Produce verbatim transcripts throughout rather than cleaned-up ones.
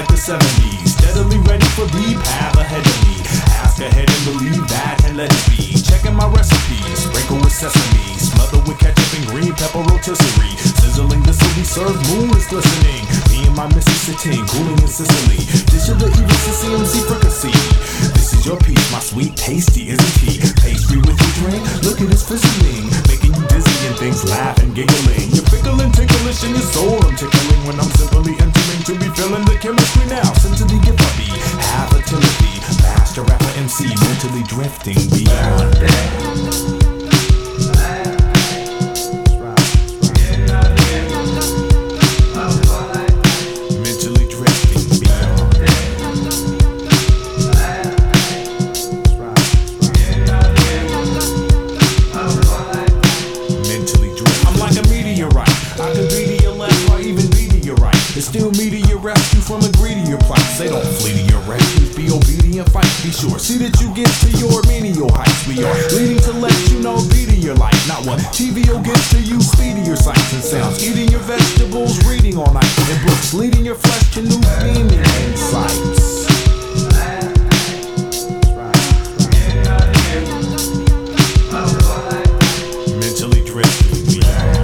like the seventies. Steadily ready for the path ahead of me. Ask ahead and believe that and let it be. Checking my recipes, sprinkle with sesame, smother with ketchup and green pepper rotisserie. Sizzling, this will be served, moon is glistening. Me and my missus sitting, cooling in Sicily. Dish of the evil C M C fricassee. This is your piece, my sweet tasty, isn't he? Pastry with your drink, look at his fizzling. Making you dizzy and things laugh and giggling. You're pickling, ticklish in your soul, I'm tickling when I'm simply entering to be feeling the chemistry now. Simply give a B, have a Timothy. Master rapper M C, mentally drifting beyond that. Still me to your rescue from a greedier plight. They don't flee to your rescue, be obedient, fight, be sure. See that you get to your menial heights. We are leading to let you know, be to your life. Not what T V O gets to you, speedier sights and sounds. Eating your vegetables, reading all night. And books, leading your flesh to new beaming insights. Mentally drifting beyond.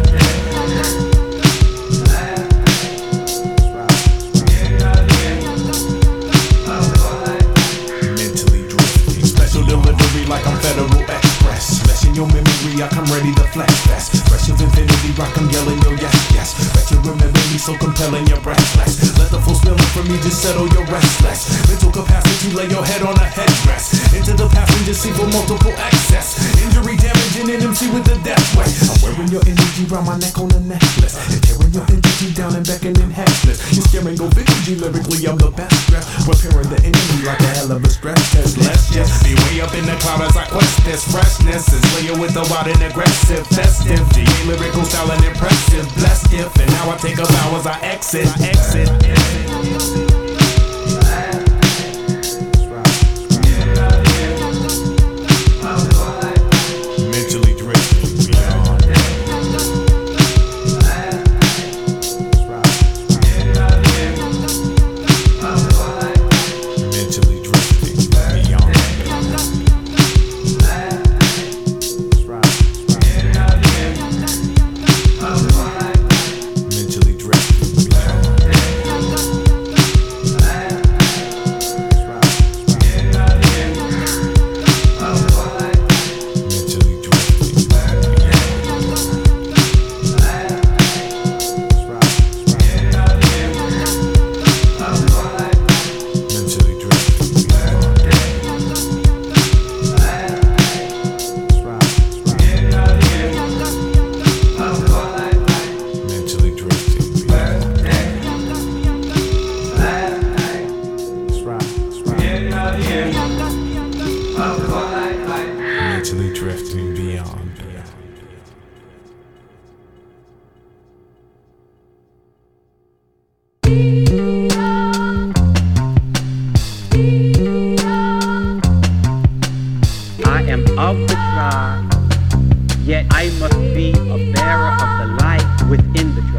Like I'm Federal Express, smashing your memory, I come ready to flex fast. Fresh of infinity, rock, I'm yelling yo yes, yes. Bet you remember me so compelling, you're breathless. Let the full spilling from me just settle your restless. Mental capacity, lay your head on a headrest. Into the passenger seat for multiple access. Injury, damaging an M C with the death way. I'm wearing your energy round my neck on a necklace. And tearing your energy down and beckoning heckless. You're scaring go victory lyrically, I'm the best rep. Preparing the enemy like a hell of a stress test. Let's just be way up in the cloud as I quest this freshness. Is layer with the wild and aggressive, festive. G A lyrical style and impressive. Blessed if, and now I take a bow as I exit. I exit. Mentally drifting beyond. Mentally drifting beyond. Mentally drifting beyond. I am of the tribe, yet I must be a bearer of the light within the tribe.